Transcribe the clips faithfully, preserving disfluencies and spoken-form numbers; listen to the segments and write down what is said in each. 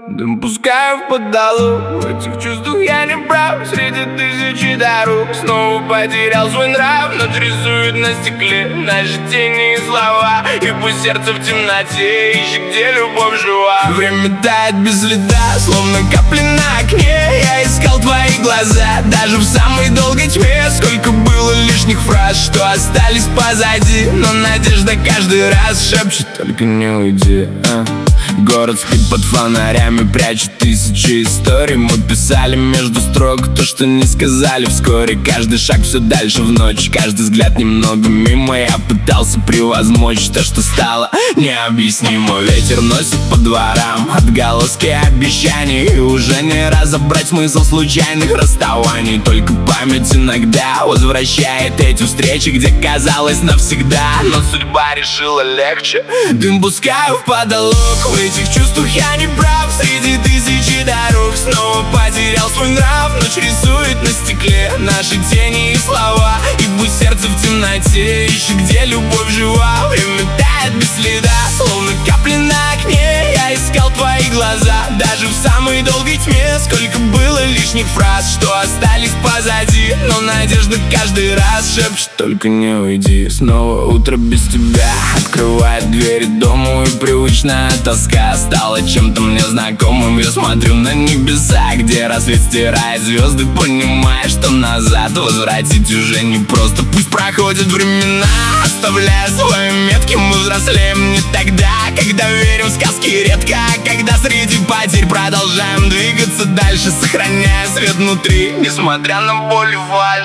Дым пускаю в потолок, в этих чувствах я не прав. Среди тысячи дорог снова потерял свой нрав. Ночь рисует на стекле наши тени и слова, и пусть сердце в темноте ищет, где любовь жива. Время тает без следа, словно капли на окне. Я искал твои глаза, даже в самой долгой тьме. Сколько было лишних фраз, что остались позади, но надежда каждый раз шепчет: только не уйди, а? Город спит под фонарями, прячет тысячи историй. Мы писали между строк то, что не сказали вскоре. Каждый шаг все дальше в ночь, каждый взгляд немного мимо. Я пытался превозмочь то, что стало необъяснимо. Ветер носит по дворам отголоски обещаний, и уже не разобрать смысл случайных расставаний. Только память иногда возвращает эти встречи, где казалось навсегда, но судьба решила легче. Дым пускаю в потолок, в этих чувствах я не прав. Среди тысячи дорог снова потерял свой нрав. Ночь рисует на стекле наши тени и слова, и пусть сердце в темноте ищет, где любовь жива. Время тает без следа, словно капли на окне. Я искал твои глаза, даже в самой долгой тьме. Сколько было лишних фраз, что остались позади, но надежда каждый раз шепчет: только не уйди. Снова утро без тебя открывает двери дому, и привычная тоска стала чем-то мне знакомым. Я смотрю на небеса, где рассвет стирает звезды, понимая, что назад возвратить уже не просто. Пусть проходят времена, оставляя свои метки. Мы взрослеем не тогда, когда верим в сказки редко, а когда среди потерь продолжаем двигаться дальше, сохраняя свет внутри, несмотря на боль и фальшь.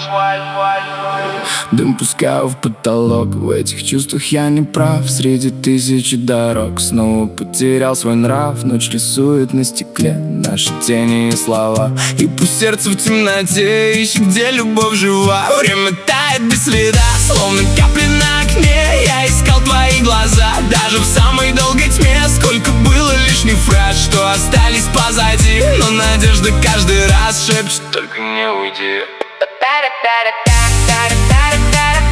Дым пускаю в потолок, в этих чувствах я не прав. Среди тысячи дорог снова потерял свой нрав. Ночь рисует на стекле наши тени и слова, и пусть сердце в темноте ищет, где любовь жива. Время тает без следа, словно капли на окне. Я искал твои глаза, даже в самой долгой тьме. Сколько было лишних фраз, что остались позади, но надежда каждый раз шепчет: только не уйди.